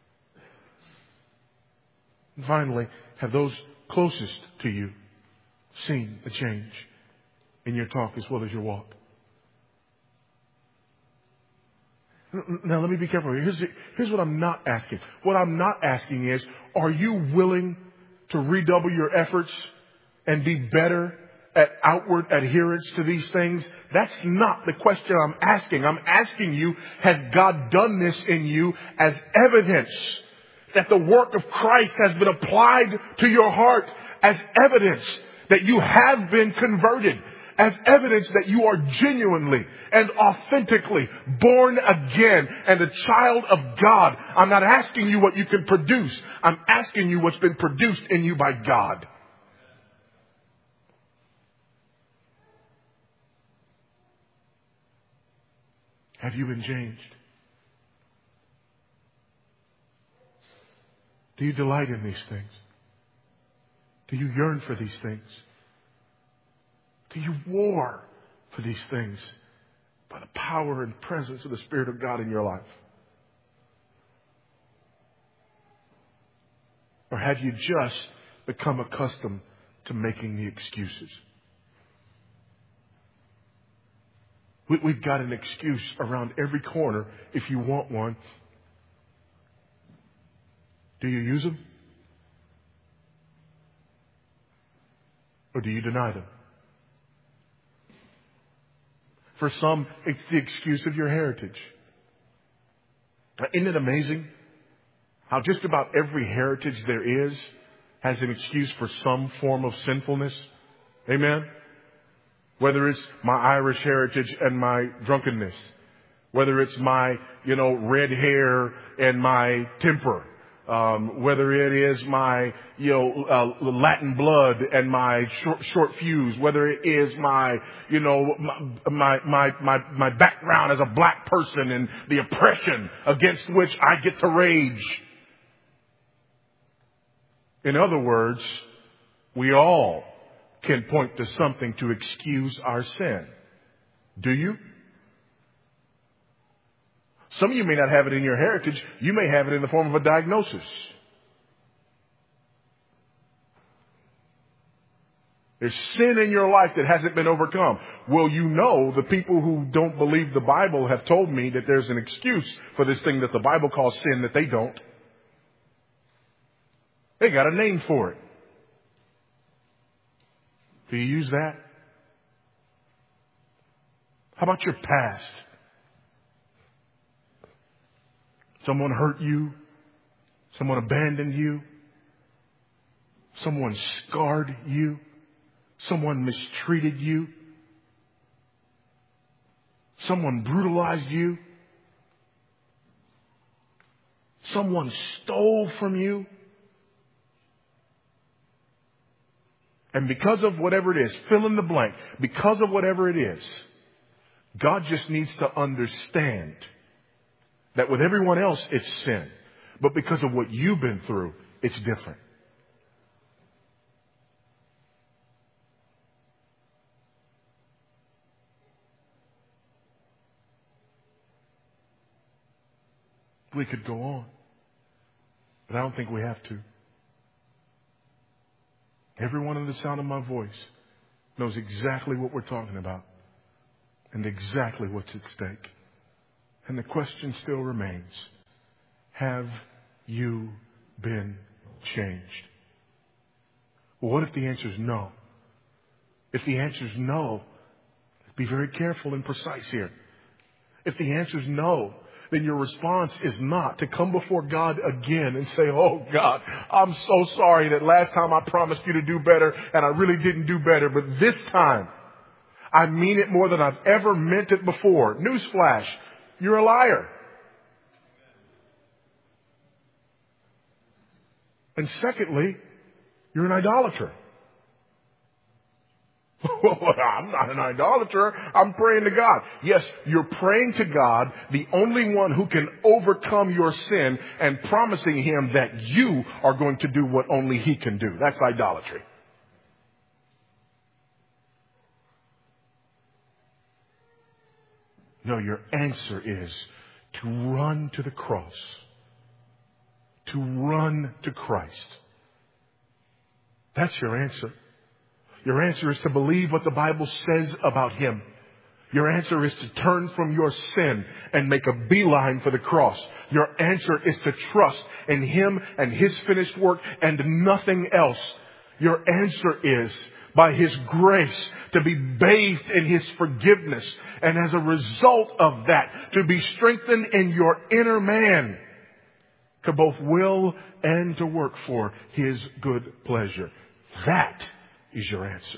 And finally, have those closest to you seen a change in your talk as well as your walk? Now, let me be careful here. Here's, here's what I'm not asking. What I'm not asking is, are you willing to redouble your efforts and be better at outward adherence to these things? That's not the question I'm asking. I'm asking you, has God done this in you as evidence that the work of Christ has been applied to your heart, as evidence that you have been converted, as evidence that you are genuinely and authentically born again and a child of God? I'm not asking you what you can produce. I'm asking you what's been produced in you by God. Have you been changed? Do you delight in these things? Do you yearn for these things? Do you war for these things by the power and presence of the Spirit of God in your life? Or have you just become accustomed to making the excuses? We've got an excuse around every corner if you want one. Do you use them? Or do you deny them? For some, it's the excuse of your heritage. Isn't it amazing how just about every heritage there is has an excuse for some form of sinfulness? Amen? Whether it's my Irish heritage and my drunkenness, whether it's my, you know, red hair and my temper, um, whether it is my, you know, uh, Latin blood and my short, short fuse, whether it is my, you know, my, my, my, my background as a black person and the oppression against which I get to rage. In other words, we all can point to something to excuse our sin. Do you? Some of you may not have it in your heritage. You may have it in the form of a diagnosis. There's sin in your life that hasn't been overcome. Well, you know, the people who don't believe the Bible have told me that there's an excuse for this thing that the Bible calls sin that they don't. They got a name for it. Do you use that? How about your past? Someone hurt you. Someone abandoned you. Someone scarred you. Someone mistreated you. Someone brutalized you. Someone stole from you. And because of whatever it is, fill in the blank, because of whatever it is, God just needs to understand that with everyone else it's sin. But because of what you've been through, it's different. We could go on, but I don't think we have to. Everyone in the sound of my voice knows exactly what we're talking about and exactly what's at stake. And the question still remains, have you been changed? Well, what if the answer is no? If the answer is no, be very careful and precise here. If the answer is no, then your response is not to come before God again and say, oh God, I'm so sorry that last time I promised you to do better and I really didn't do better, but this time I mean it more than I've ever meant it before. Newsflash, you're a liar. And secondly, you're an idolater. I'm not an idolater. I'm praying to God. Yes, you're praying to God, the only one who can overcome your sin, and promising Him that you are going to do what only He can do. That's idolatry. No, your answer is to run to the cross, to run to Christ. That's your answer. Your answer is to believe what the Bible says about Him. Your answer is to turn from your sin and make a beeline for the cross. Your answer is to trust in Him and His finished work and nothing else. Your answer is, by His grace, to be bathed in His forgiveness. And as a result of that, to be strengthened in your inner man, to both will and to work for His good pleasure. That is your answer.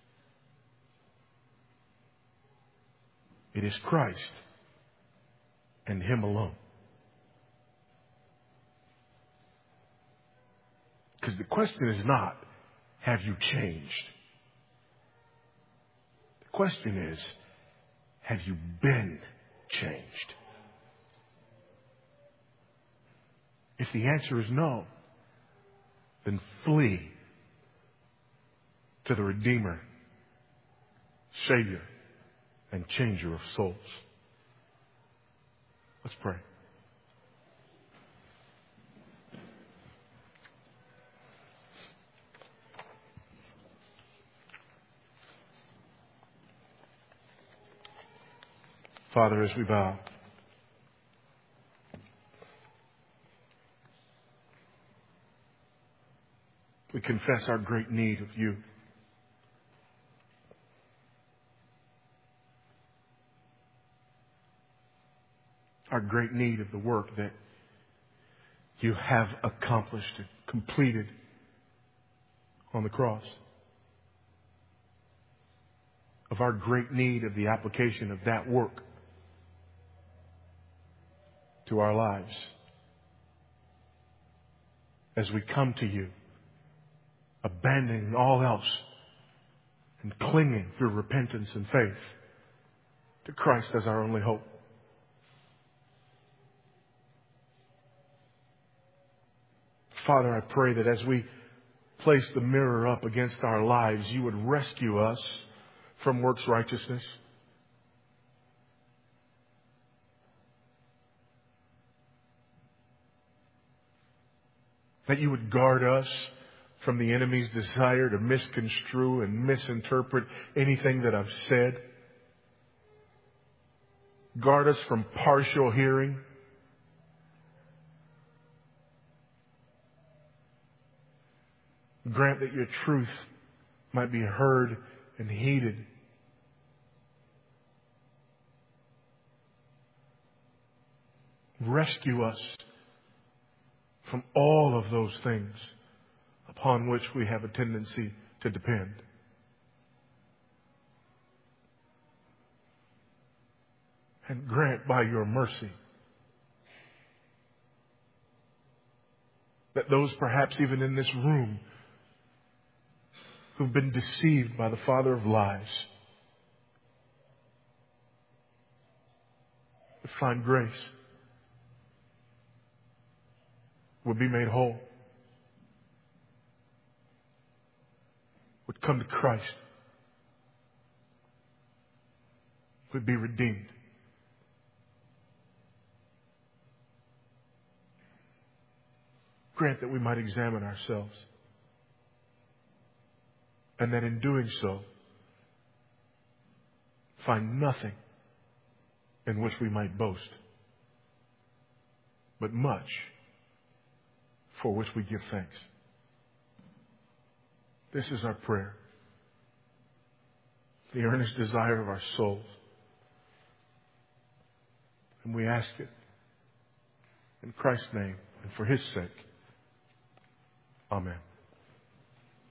It is Christ and Him alone. Because the question is not, have you changed? The question is, have you been changed? If the answer is no, then flee to the Redeemer, Savior, and Changer of souls. Let's pray. Father, as we bow, we confess our great need of You. Our great need of the work that You have accomplished and completed on the cross. Of our great need of the application of that work to our lives. As we come to You, abandoning all else and clinging through repentance and faith to Christ as our only hope. Father, I pray that as we place the mirror up against our lives, You would rescue us from works righteousness. That You would guard us from the enemy's desire to misconstrue and misinterpret anything that I've said. Guard us from partial hearing. Grant that Your truth might be heard and heeded. Rescue us from all of those things upon which we have a tendency to depend. And grant by Your mercy that those perhaps even in this room who've been deceived by the father of lies would find grace, would be made whole, would come to Christ, would be redeemed. Grant that we might examine ourselves, and that in doing so, find nothing in which we might boast, but much for which we give thanks. This is our prayer, the earnest desire of our souls. And we ask it in Christ's name and for His sake. Amen.